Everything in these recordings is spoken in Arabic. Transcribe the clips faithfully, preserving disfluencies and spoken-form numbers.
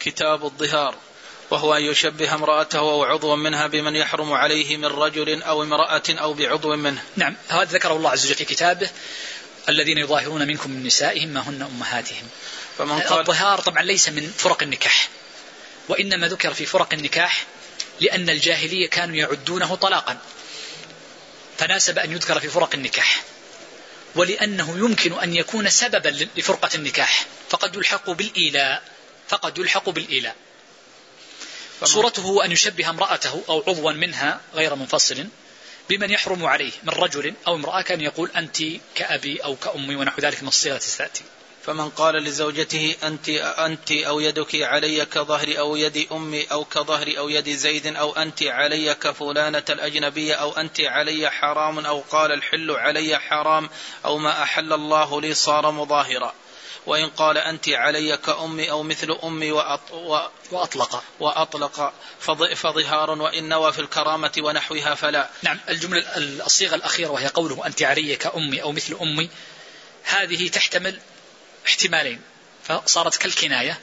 كتاب الظهار، وهو أن يشبه امرأته أو عضوا منها بمن يحرم عليه من رجل أو امرأة أو بعضو منه. نعم، هذا ذكره الله عز وجل في كتابه: الذين يظاهرون منكم من نسائهم ما هن أمهاتهم. فمن قال الظهار طبعا ليس من فرق النكاح، وإنما ذكر في فرق النكاح لأن الجاهلية كانوا يعدونه طلاقا، فناسب أن يذكر في فرق النكاح، ولأنه يمكن أن يكون سببا لفرقة النكاح، فقد يلحق بالإيلاء فقد يلحق بالإيلاء. صورته أن يشبه امرأته أو عضوا منها غير منفصل بمن يحرم عليه من رجل أو امرأة، كان يقول أنت كأبي أو كأمي ونحو ذلك من الصيغة تأتي. فمن قال لزوجته أنت, أنت أو يدك علي كظهر أو يد أمي أو كظهر أو يد زيد أو أنت علي كفلانة الأجنبية أو أنت علي حرام أو قال الحل علي حرام أو ما أحل الله لي صار مظاهرا. وإن قال أنت علي كأمي أو مثل أمي وأطلق, وأطلق فظهار، وإن نوى في الكرامة ونحوها فلا. نعم، الجملة الصيغة الأخيرة وهي قوله أنت علي كأمي أو مثل أمي، هذه تحتمل احتمالين، فصارت كالكناية.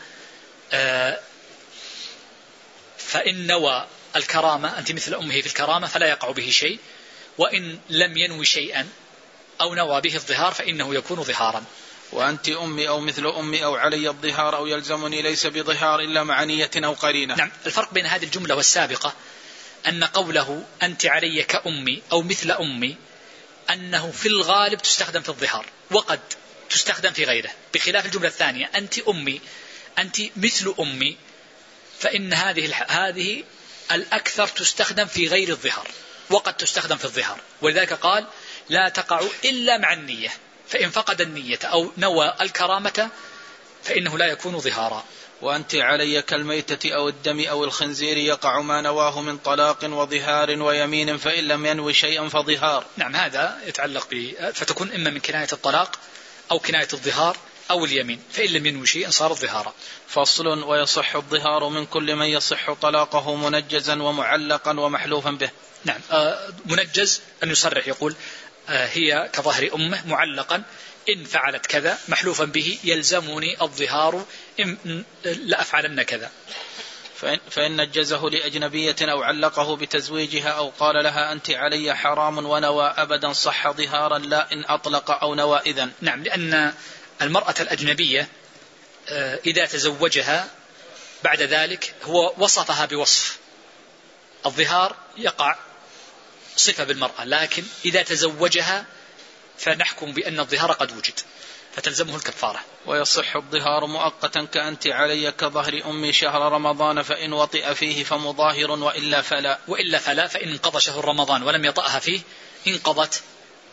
فإن نوى الكرامة أنت مثل أمه في الكرامة فلا يقع به شيء، وإن لم ينوي شيئا أو نوى به الظهار فإنه يكون ظهارا. وأنت أمي أو مثل أمي أو علي الظهار أو يلزمني ليس بظهار إلا مع نية أو قرينة. نعم، الفرق بين هذه الجملة والسابقة أن قوله أنت علي كأمي أو مثل أمي أنه في الغالب تستخدم في الظهار، وقد تستخدم في غيره، بخلاف الجملة الثانية أنت أمي أنت مثل أمي، فإن هذه هذه الأكثر تستخدم في غير الظهار، وقد تستخدم في الظهار، ولذلك قال لا تقع إلا مع النية، فإن فقد النية أو نوى الكرامة فإنه لا يكون ظهارا. وأنت علي كالميتة أو الدم أو الخنزير يقع ما نواه من طلاق وظهار ويمين، فإن لم ينوي شيئا فظهار. نعم، هذا يتعلق ب فتكون إما من كناية الطلاق أو كناية الظهار أو اليمين، فإن لم ينوي شيئا صار الظهار. فصل: ويصح الظهار من كل من يصح طلاقه منجزا ومعلقا ومحلوفا به. نعم، آه منجز أن يصرح يقول آه هي كظهر أمه، معلقا إن فعلت كذا، محلوفا به يلزمني الظهار إن لأفعلن كذا. فإن, فإن نجزه لأجنبية أو علقه بتزويجها أو قال لها أنت علي حرام ونوى أبدا صح ظهارا، لا إن أطلق أو نوى إذن. نعم، لأن المرأة الأجنبية إذا تزوجها بعد ذلك هو وصفها بوصف الظهار يقع صفة بالمرأة، لكن إذا تزوجها فنحكم بأن الظهار قد وجد فتلزمه الكفارة. ويصح الظهار مؤقتا كأنت علي كظهر أمي شهر رمضان، فإن وطئ فيه فمظاهر وإلا فلا. وإلا فلا، فإن انقضى شهر رمضان ولم يطأها فيه انقضت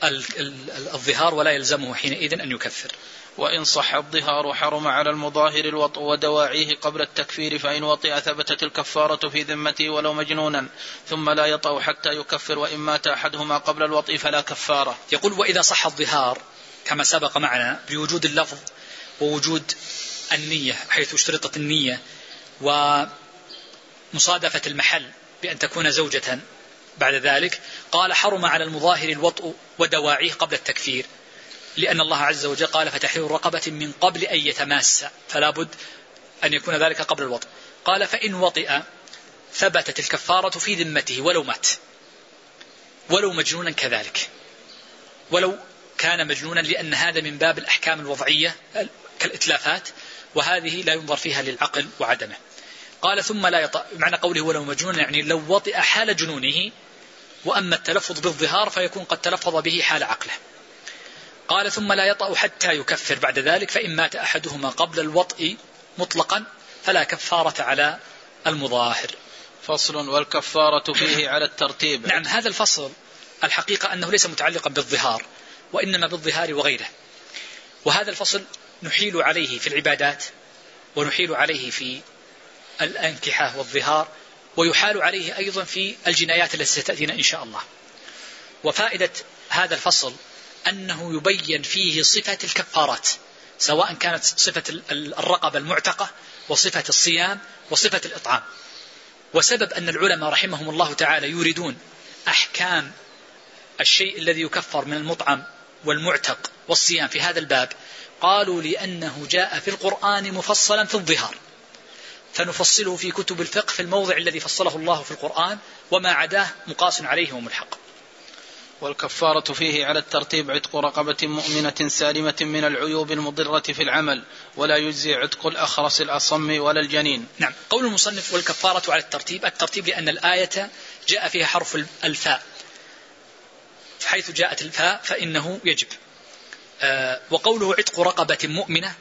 الظهار ولا يلزمه حينئذ أن يكفر. وإن صح الظهار حرم على المظاهر الوطء ودواعيه قبل التكفير، فإن وطئ ثبتت الكفارة في ذمته ولو مجنونا، ثم لا يطأ حتى يكفر، وإن مات أحدهما قبل الوطئ فلا كفارة. يقول وإذا صح الظهار كما سبق معنا بوجود اللفظ ووجود النية، حيث اشترطت النية ومصادفة المحل بأن تكون زوجة بعد ذلك، قال حرم على المظاهر الوطء ودواعيه قبل التكفير، لأن الله عز وجل قال فتحرير رقبة من قبل أن يتماس، فلا بد أن يكون ذلك قبل الوطء. قال فإن وطئ ثبتت الكفارة في ذمته ولو مات، ولو مجنونا كذلك، ولو كان مجنونا، لأن هذا من باب الأحكام الوضعية كالإتلافات، وهذه لا ينظر فيها للعقل وعدمه. قال ثم لا يطأ، معنى قوله ولو مجنونا يعني لو وطئ حال جنونه، وأما التلفظ بالظهار فيكون قد تلفظ به حال عقله. قال ثم لا يطأ حتى يكفر بعد ذلك، فإن مات أحدهما قبل الوطء مطلقا فلا كفارة على المظاهر. فصل: والكفارة فيه على الترتيب. نعم، هذا الفصل الحقيقة أنه ليس متعلقا بالظهار وإنما بالظهار وغيره، وهذا الفصل نحيل عليه في العبادات ونحيل عليه في الأنكحة والظهار، ويحال عليه أيضا في الجنايات التي ستأتينا إن شاء الله. وفائدة هذا الفصل أنه يبين فيه صفة الكفارات، سواء كانت صفة الرقبة المعتقة وصفة الصيام وصفة الإطعام. وسبب أن العلماء رحمهم الله تعالى يريدون أحكام الشيء الذي يكفر من المطعم والمعتق والصيام في هذا الباب، قالوا لأنه جاء في القرآن مفصلا في الظهار، فنفصله في كتب الفقه في الموضع الذي فصله الله في القرآن، وما عداه مقاس عليه وملحق. والكفارة فيه على الترتيب عتق رقبة مؤمنة سالمة من العيوب المضرة في العمل، ولا يجزي عتق الأخرس الأصم ولا الجنين. نعم. قول المصنف والكفارة على الترتيب، الترتيب لأن الآية جاء فيها حرف الفاء، حيث جاءت الفاء فإنه يجب. آه وقوله عتق رقبة مؤمنة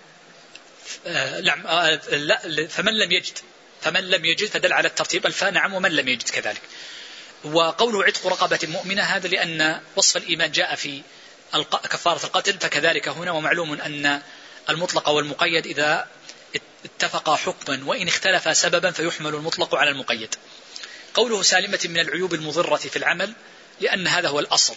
آه لا فمن لم يجد فمن لم يجد فدل على الترتيب الفاء نعم، ومن لم يجد كذلك. وقوله عتق رقبة مؤمنة هذا لأن وصف الإيمان جاء في كفارة القتل، فكذلك هنا. ومعلوم أن المطلق والمقيد إذا اتفقا حكما وإن اختلفا سببا فيحمل المطلق على المقيد. قوله سالمة من العيوب المضرة في العمل لأن هذا هو الأصل،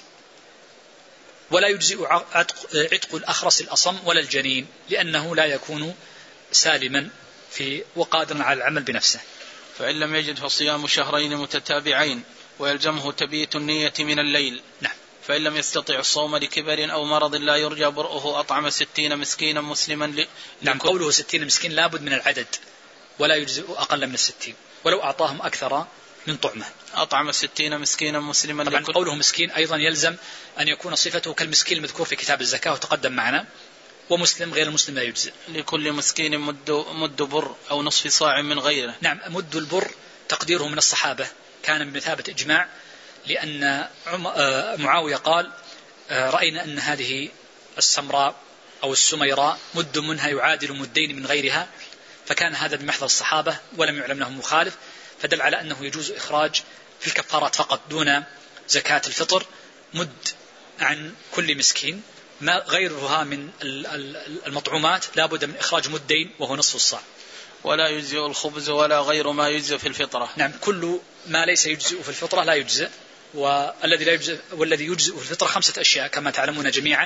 ولا يجزئ عتق الأخرس الأصم ولا الجنين لأنه لا يكون سالما في وقادرا على العمل بنفسه. فإن لم يجد فصيام شهرين متتابعين، ويلزمه تبييت النية من الليل. نعم. فإن لم يستطع الصوم لكبر أو مرض لا يرجى برؤه أطعم ستين مسكينا مسلما ل... نعم. قوله ستين مسكين لابد من العدد، ولا يجزئ أقل من الستين ولو أعطاهم أكثر من طعمه. أطعم ستين مسكينا مسلما. طبعا لكل... قوله مسكين أيضا يلزم أن يكون صفته كالمسكين المذكور في كتاب الزكاة وتقدم معنا، ومسلم غير المسلم لا يجزئ. لكل مسكين مد, مد بر أو نصف صاع من غيره. نعم. مد البر تقديره من الصحابة كان من مثابة إجماع، لأن معاوية قال رأينا أن هذه السمراء أو السميراء مد منها يعادل مدين من غيرها، فكان هذا بمحضر الصحابة ولم يعلم لهم مخالف، فدل على أنه يجوز إخراج في الكفارات فقط دون زكاة الفطر مد عن كل مسكين، ما غيرها من المطعومات لا بد من إخراج مدين وهو نصف الصاع. ولا يجزئ الخبز ولا غير ما يجزئ في الفطرة. نعم. كل ما ليس يجزئ في الفطرة لا يجزئ، والذي لا يجزئ والذي يجزئ في الفطرة خمسة أشياء كما تعلمون جميعا،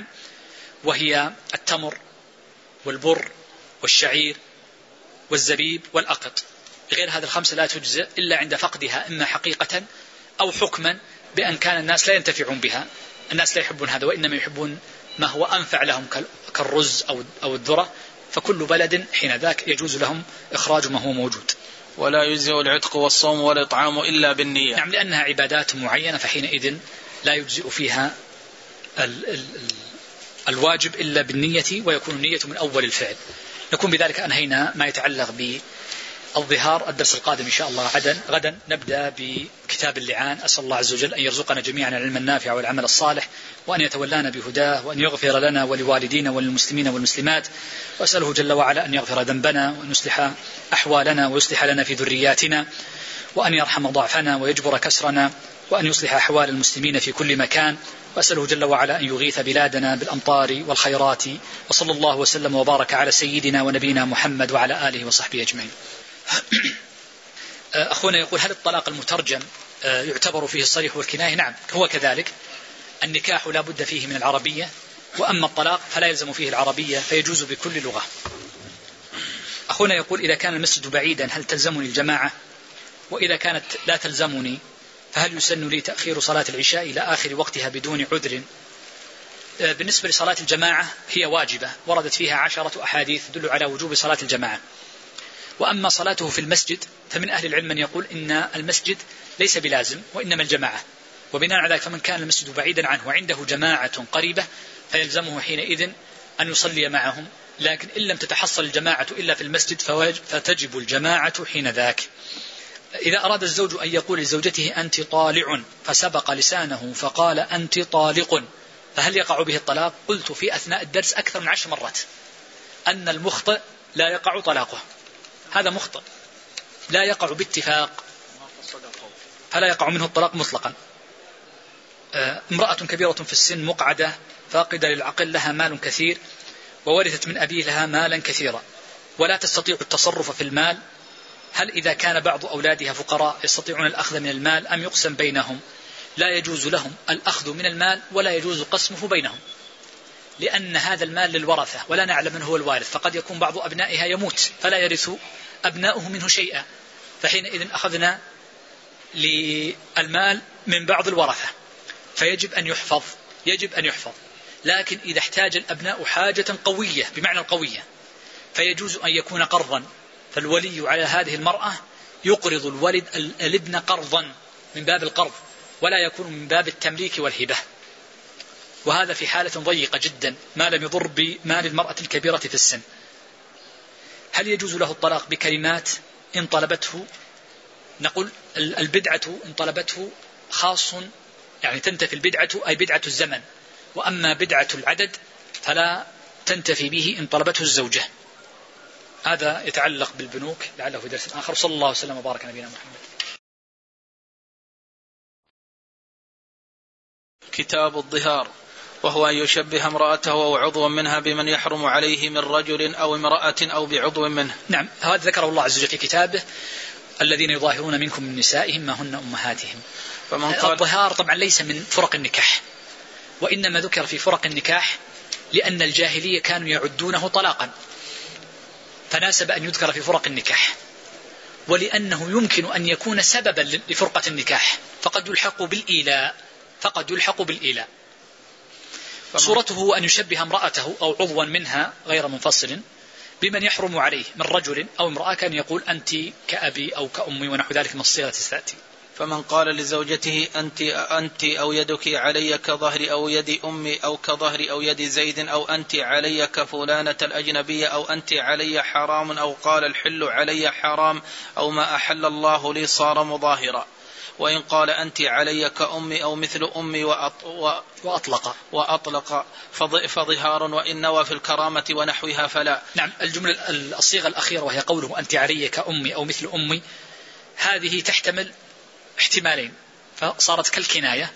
وهي التمر والبر والشعير والزبيب والأقط. غير هذه الخمسة لا تجزئ إلا عند فقدها إما حقيقة أو حكما، بأن كان الناس لا ينتفعون بها، الناس لا يحبون هذا وإنما يحبون ما هو أنفع لهم كالرز أو الذرة، فكل بلد حين ذاك يجوز لهم إخراج ما هو موجود. ولا يجزئ العتق والصوم والإطعام إلا بالنية. نعم. لأنها عبادات معينة فحينئذ لا يجزئ فيها ال ال الواجب إلا بالنية، ويكون النية من أول الفعل. نكون بذلك أنهينا ما يتعلق بالظهار. الدرس القادم إن شاء الله غدا غدا نبدأ بكتاب اللعان. أسأل الله عز وجل أن يرزقنا جميعا العلم النافع والعمل الصالح، وأن يتولانا بهداه، وأن يغفر لنا ولوالدينا وللمسلمين والمسلمات، وأسأله جل وعلا أن يغفر ذنبنا وأن يصلح أحوالنا ويصلح لنا في ذرياتنا، وأن يرحم ضعفنا ويجبر كسرنا، وأن يصلح أحوال المسلمين في كل مكان، وأسأله جل وعلا أن يغيث بلادنا بالأمطار والخيرات. وصلى الله وسلم وبارك على سيدنا ونبينا محمد وعلى آله وصحبه أجمعين. أخونا يقول: هل الطلاق المترجم يعتبر فيه الصريح والكناية؟ نعم هو كذلك. النكاح لا بد فيه من العربية، وأما الطلاق فلا يلزم فيه العربية فيجوز بكل لغة. أخونا يقول: إذا كان المسجد بعيدا هل تلزمني الجماعة؟ وإذا كانت لا تلزمني فهل يسن لي تأخير صلاة العشاء إلى آخر وقتها بدون عذر؟ بالنسبة لصلاة الجماعة هي واجبة، وردت فيها عشرة أحاديث تدل على وجوب صلاة الجماعة. وأما صلاته في المسجد فمن أهل العلم من يقول إن المسجد ليس بلازم وإنما الجماعة، وبناء على ذلك فمن كان المسجد بعيدا عنه وعنده جماعة قريبة فيلزمه حينئذ أن يصلي معهم، لكن إن لم تتحصل الجماعة إلا في المسجد فتجب الجماعة حين ذاك. إذا أراد الزوج أن يقول لزوجته أنت طالع فسبق لسانه فقال أنت طالق، فهل يقع به الطلاق؟ قلت في أثناء الدرس أكثر من عشر مرات أن المخطئ لا يقع طلاقه، هذا مخطئ لا يقع باتفاق، فلا يقع منه الطلاق مطلقا. امرأة كبيرة في السن مقعدة فاقدة للعقل لها مال كثير وورثت من أبيه لها مالا كثيرا ولا تستطيع التصرف في المال، هل إذا كان بعض أولادها فقراء يستطيعون الأخذ من المال أم يقسم بينهم؟ لا يجوز لهم الأخذ من المال ولا يجوز قسمه بينهم، لأن هذا المال للورثة ولا نعلم من هو الوارث، فقد يكون بعض أبنائها يموت فلا يرث أبناؤه منه شيئا، فحينئذ أخذنا للمال من بعض الورثة فيجب أن يحفظ يجب أن يحفظ لكن إذا احتاج الأبناء حاجة قوية بمعنى القوية فيجوز أن يكون قرضا، فالولي على هذه المرأة يقرض الولد الابن قرضا من باب القرض، ولا يكون من باب التمليك والهبة، وهذا في حالة ضيقة جدا ما لم يضر بمال المرأة الكبيرة في السن. هل يجوز له الطلاق بكلمات إن طلبته؟ نقول البدعة إن طلبته خاص، يعني تنتفي البدعة أي بدعة الزمن، وأما بدعة العدد فلا تنتفي به إن طلبته الزوجة. هذا يتعلق بالبنوك، لعله في درس آخر. صلى الله وسلم وبارك على نبينا محمد. كتاب الظهار، وهو أن يشبه امرأته أو عضوا منها بمن يحرم عليه من رجل أو امرأة أو بعضو منه. نعم، هذا ذكره الله عز وجل في كتابه: الذين يظاهرون منكم من نسائهم ما هن أمهاتهم. فمن قال الظهار طبعا ليس من فرق النكاح، وإنما ذكر في فرق النكاح لأن الجاهلية كانوا يعدونه طلاقا، فناسب أن يذكر في فرق النكاح، ولأنه يمكن أن يكون سببا لفرقة النكاح، فقد يلحق بالإيلاء فقد يلحق بالإيلاء. صورته أن يشبه امرأته أو عضوا منها غير منفصل بمن يحرم عليه من رجل أو امرأة، كان يقول أنت كأبي أو كأمي ونحو ذلك من الصيغة تأتي. فمن قال لزوجته أنت أنت أو يدك علي كظهر أو يد أمي أو كظهر أو يد زيد أو أنت علي كفلانة الأجنبية أو أنت علي حرام أو قال الحل علي حرام أو ما أحل الله لي صار مظاهرا. وإن قال أنت علي كأمي أو مثل أمي وأطلق وأطلق فظهار، وإن نوى في الكرامة ونحوها فلا. نعم، الجملة الصيغة الأخيرة وهي قوله أنت علي كأمي أو مثل أمي، هذه تحتمل احتمالين، فصارت كالكناية.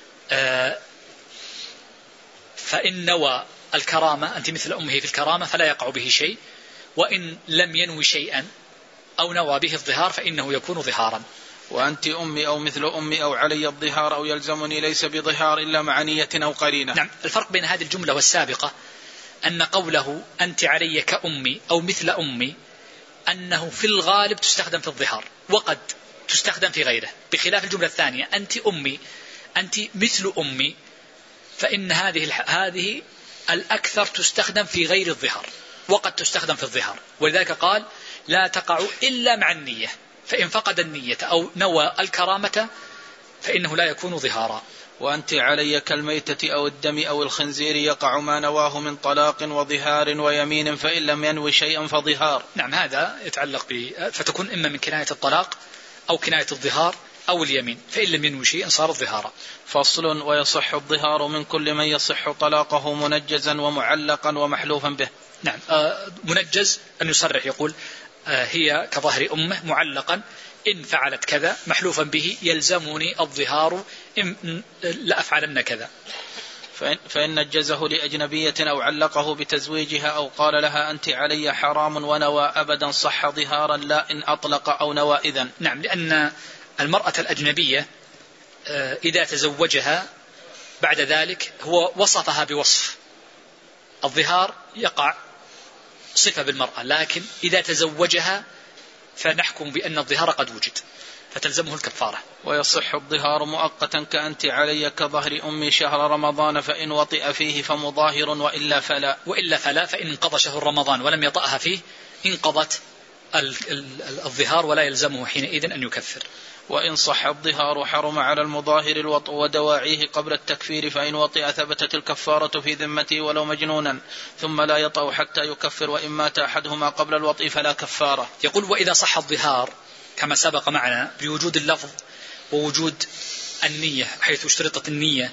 فإن نوى الكرامة أنت مثل أمه في الكرامة فلا يقع به شيء، وإن لم ينوي شيئا أو نوى به الظهار فإنه يكون ظهارا. وأنت أمي أو مثل أمي أو علي الظهار أو يلزمني ليس بظهار إلا مع نية أو قرينة. نعم، الفرق بين هذه الجملة والسابقة أن قوله أنت علي كأمي أو مثل أمي أنه في الغالب تستخدم في الظهار، وقد تستخدم في غيره، بخلاف الجملة الثانية أنت أمي أنت مثل أمي، فإن هذه هذه الأكثر تستخدم في غير الظهار وقد تستخدم في الظهار، ولذلك قال لا تقع إلا مع النية، فإن فقد النية أو نوى الكرامة فإنه لا يكون ظهارا. وأنت علي كالميتة أو الدم أو الخنزير يقع ما نواه من طلاق وظهار ويمين، فإن لم ينوي شيئا فظهار. نعم، هذا يتعلق ب فتكون إما من كناية الطلاق أو كناية الظهار أو اليمين، فإن لم ينوي شيئا صار الظهارا. فصل: ويصح الظهار من كل من يصح طلاقه منجزا ومعلقا ومحلوفا به. نعم، منجز أن يصرح يقول هي كظهر أمه، معلقا إن فعلت كذا، محلوفا به يلزمني الظهار إن لأفعلن كذا. فإن, فإن نجزه لأجنبية أو علقه بتزويجها أو قال لها أنت علي حرام ونوى أبدا صح ظهارا، لا إن أطلق أو نوى إذن. نعم، لأن المرأة الأجنبية إذا تزوجها بعد ذلك هو وصفها بوصف الظهار يقع صفة بالمرأة، لكن إذا تزوجها فنحكم بأن الظهار قد وجد فتلزمه الكفارة. ويصح الظهار مؤقتا كأنت علي كظهر أمي شهر رمضان، فإن وطئ فيه فمظاهر وإلا فلا. وإلا فلا، فإن انقضى شهر رمضان ولم يطأها فيه انقضت الظهار ولا يلزمه حينئذ أن يكفر. وإن صح الظهار حرم على المظاهر الوطء ودواعيه قبل التكفير، فإن وطئ ثبتت الكفارة في ذمته ولو مجنونا، ثم لا يطأ حتى يكفر، وإن مات أحدهما قبل الوطء فلا كفارة. يقول وإذا صح الظهار كما سبق معنا بوجود اللفظ ووجود النية، حيث اشترطت النية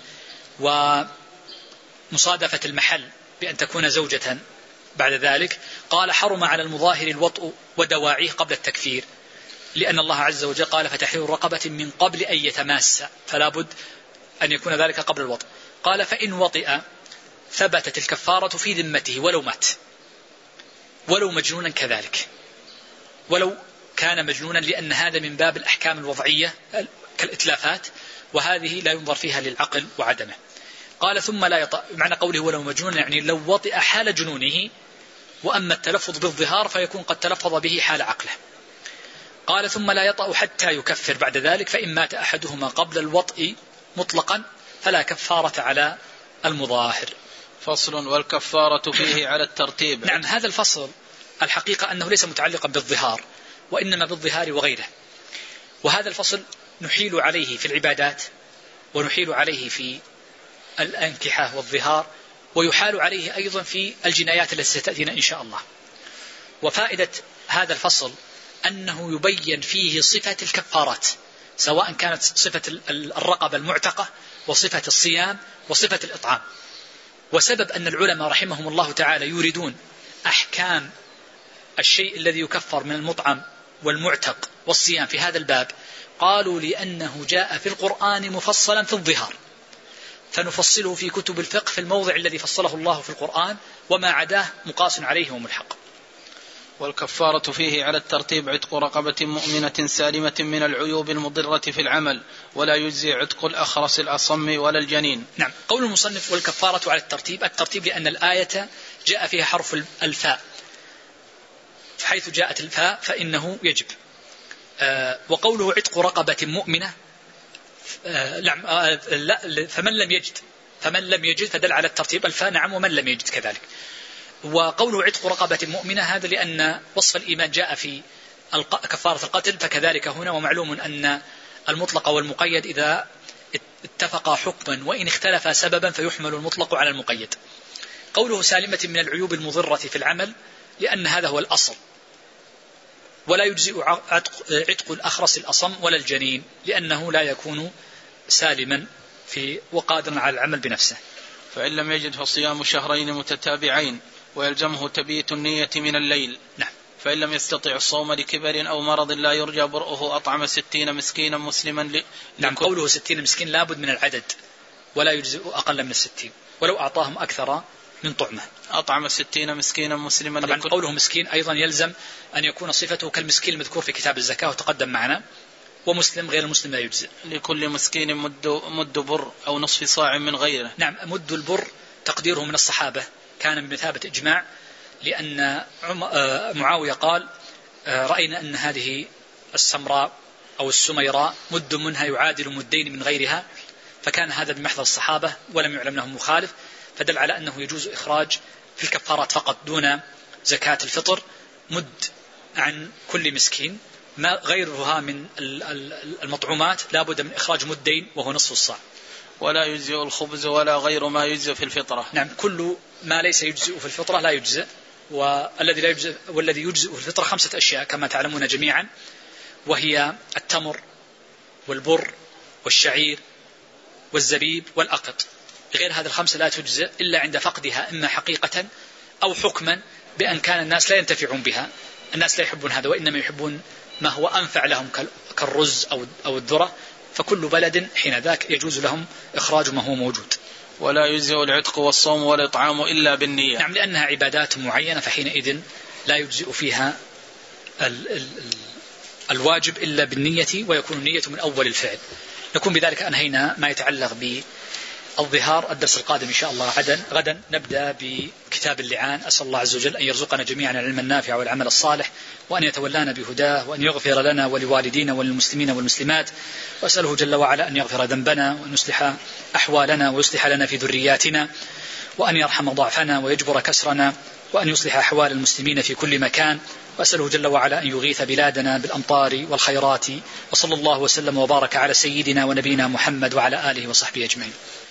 ومصادفة المحل بأن تكون زوجة بعد ذلك، قال حرم على المظاهر الوطء ودواعيه قبل التكفير، لأن الله عز وجل قال فتحرير رقبة من قبل أن يتماس، فلا بد أن يكون ذلك قبل الوطء. قال فإن وطئ ثبتت الكفارة في ذمته ولو مات، ولو مجنونا كذلك، ولو كان مجنونا، لأن هذا من باب الأحكام الوضعية كالإتلافات، وهذه لا ينظر فيها للعقل وعدمه. قال ثم لا يطأ، معنى قوله ولو مجنونا يعني لو وطئ حال جنونه، وأما التلفظ بالظهار فيكون قد تلفظ به حال عقله. قال ثم لا يطأ حتى يكفر بعد ذلك، فإن مات أحدهما قبل الوطء مطلقا فلا كفارة على المظاهر. فصل: والكفارة فيه على الترتيب. نعم، هذا الفصل الحقيقة أنه ليس متعلقا بالظهار، وإنما بالظهار وغيره. وهذا الفصل نحيل عليه في العبادات، ونحيل عليه في الأنكحة والظهار، ويحال عليه أيضا في الجنايات التي ستأتينا إن شاء الله. وفائدة هذا الفصل أنه يبين فيه صفة الكفارات، سواء كانت صفة الرقبة المعتقة وصفة الصيام وصفة الإطعام. وسبب أن العلماء رحمهم الله تعالى يريدون أحكام الشيء الذي يكفر من المطعم والمعتق والصيام في هذا الباب، قالوا لأنه جاء في القرآن مفصلا في الظهار، فنفصله في كتب الفقه في الموضع الذي فصله الله في القرآن، وما عداه مقاس عليه وملحق. والكفارة فيه على الترتيب عتق رقبة مؤمنة سالمة من العيوب المضرة في العمل، ولا يجزي عتق الأخرس الأصم ولا الجنين. نعم، قول المصنف والكفارة على الترتيب، الترتيب لأن الآية جاء فيها حرف الفاء، حيث جاءت الفاء فإنه يجب. آه وقوله عتق رقبة مؤمنة آه نعم آه لا فمن لم يجد فمن لم يجد فدل على الترتيب الفاء، نعم، ومن لم يجد كذلك. وقوله عتق رقبة مؤمنة هذا لأن وصف الإيمان جاء في كفارة القتل، فكذلك هنا. ومعلوم أن المطلق والمقيد إذا اتفقا حكما وإن اختلفا سببا فيحمل المطلق على المقيد. قوله سالمة من العيوب المضرة في العمل لأن هذا هو الأصل، ولا يجزئ عتق الأخرس الأصم ولا الجنين لأنه لا يكون سالما في وقادرا على العمل بنفسه. فإن لم يجد فصيام شهرين متتابعين، ويلزمه تبييت النية من الليل. نعم. فإن لم يستطع الصوم لكبر أو مرض لا يرجى برؤه أطعم ستين مسكينا مسلما ل... نعم، قوله ستين مسكين لابد من العدد، ولا يجزئ أقل من الستين ولو أعطاهم أكثر من طعمة. أطعم ستين مسكينا مسلما. طبعا لكل... قوله مسكين أيضا يلزم أن يكون صفته كالمسكين المذكور في كتاب الزكاة وتقدم معنا، ومسلم غير المسلم لا يجزئ. لكل مسكين مد, مد بر أو نصف صاع من غيره. نعم، مد البر تقديره من الصحابة كان بمثابة إجماع، لأن معاوية قال رأينا أن هذه السمراء أو السميراء مد منها يعادل مدين من غيرها، فكان هذا بمحضر الصحابة ولم يعلم لهم مخالف، فدل على أنه يجوز إخراج في الكفارات فقط دون زكاة الفطر مد عن كل مسكين، ما غيرها من المطعومات لا بد من إخراج مدين وهو نصف الصاع. ولا يجزئ الخبز ولا غير ما يجزئ في الفطرة. نعم، كل ما ليس يجزئ في الفطرة لا يجزئ، والذي لا يجزئ والذي يجزئ في الفطرة خمسة أشياء كما تعلمون جميعا، وهي التمر والبر والشعير والزبيب والأقط. غير هذه الخمسة لا تجزئ إلا عند فقدها، إما حقيقة أو حكما، بأن كان الناس لا ينتفعون بها، الناس لا يحبون هذا وإنما يحبون ما هو أنفع لهم كالرز أو الذرة، فكل بلد حين ذاك يجوز لهم إخراج ما هو موجود. ولا يجزئ العتق والصوم والإطعام إلا بالنية. نعم، لأنها عبادات معينة، فحينئذ لا يجزئ فيها ال ال الواجب إلا بالنية، ويكون النية من أول الفعل. نكون بذلك أنهينا ما يتعلق بالظهار. الدرس القادم إن شاء الله غدا غدا نبدأ بكتاب اللعان. أسأل الله عز وجل أن يرزقنا جميعا العلم النافع والعمل الصالح، وأن يتولانا بهداه، وأن يغفر لنا ولوالدينا وللمسلمين والمسلمات، وأسأله جل وعلا أن يغفر ذنبنا وأن يصلح أحوالنا ويصلح لنا في ذرياتنا، وأن يرحم ضعفنا ويجبر كسرنا، وأن يصلح أحوال المسلمين في كل مكان، وأسأله جل وعلا أن يغيث بلادنا بالأمطار والخيرات. وصلى الله وسلم وبارك على سيدنا ونبينا محمد وعلى آله وصحبه أجمعين.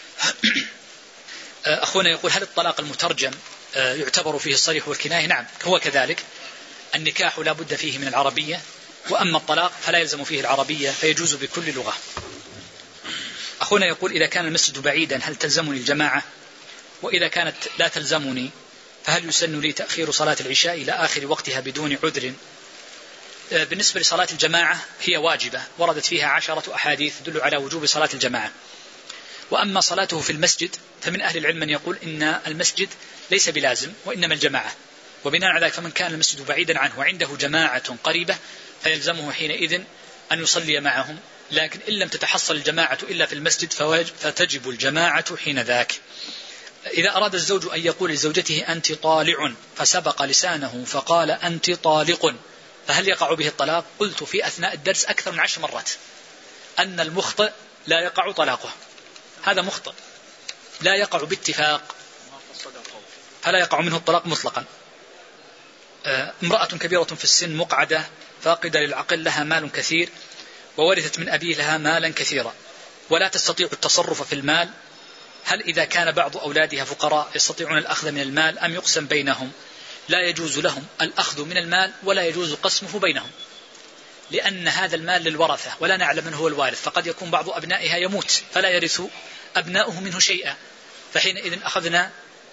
أخونا يقول: هل الطلاق المترجم يعتبر فيه الصريح والكناية؟ نعم، هو كذلك. النكاح لا بد فيه من العربية، وأما الطلاق فلا يلزم فيه العربية، فيجوز بكل لغة. أخونا يقول: إذا كان المسجد بعيدا هل تلزمني الجماعة؟ وإذا كانت لا تلزمني فهل يسن لي تأخير صلاة العشاء إلى آخر وقتها بدون عذر؟ بالنسبة لصلاة الجماعة هي واجبة، وردت فيها عشرة أحاديث تدل على وجوب صلاة الجماعة. وأما صلاته في المسجد فمن أهل العلم من يقول إن المسجد ليس بلازم وإنما الجماعة، وبناء على ذلك فمن كان المسجد بعيدا عنه وعنده جماعة قريبة فيلزمه حينئذ أن يصلي معهم، لكن إن لم تتحصل الجماعة إلا في المسجد فتجب الجماعة حين ذاك. إذا أراد الزوج أن يقول لزوجته أنت طالع فسبق لسانه فقال أنت طالق، فهل يقع به الطلاق؟ قلت في أثناء الدرس أكثر من عشر مرات أن المخطئ لا يقع طلاقه، هذا مخطئ لا يقع باتفاق، فلا يقع منه الطلاق مطلقا. امرأة كبيرة في السن مقعدة فاقدة للعقل لها مال كثير وورثت من أبيه لها مالا كثيرا ولا تستطيع التصرف في المال، هل إذا كان بعض أولادها فقراء يستطيعون الأخذ من المال أم يقسم بينهم؟ لا يجوز لهم الأخذ من المال ولا يجوز قسمه بينهم، لأن هذا المال للورثة ولا نعلم من هو الوارث، فقد يكون بعض أبنائها يموت فلا يرث أبناؤه منه شيئا، فحينئذ أخذنا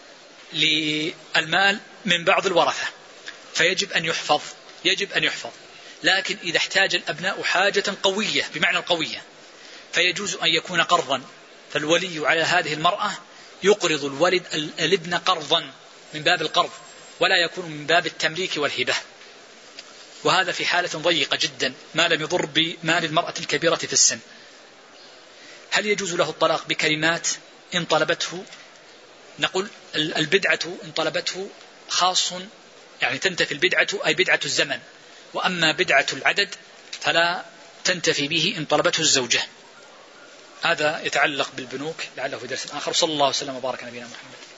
للمال من بعض الورثة فيجب أن يحفظ يجب أن يحفظ. لكن إذا احتاج الأبناء حاجة قوية بمعنى القوية فيجوز أن يكون قرضا، فالولي على هذه المرأة يقرض الولد الابن قرضا من باب القرض ولا يكون من باب التمليك والهبة، وهذا في حالة ضيقة جدا ما لم يضر بمال المرأة الكبيرة في السن. هل يجوز له الطلاق بكلمات إن طلبته؟ نقول البدعة إن طلبته خاص، يعني تنتفي البدعة أي بدعة الزمن، وأما بدعة العدد فلا تنتفي به إن طلبته الزوجة. هذا يتعلق بالبنوك، لعله في درس آخر. صلى الله وسلم وبارك نبينا محمد.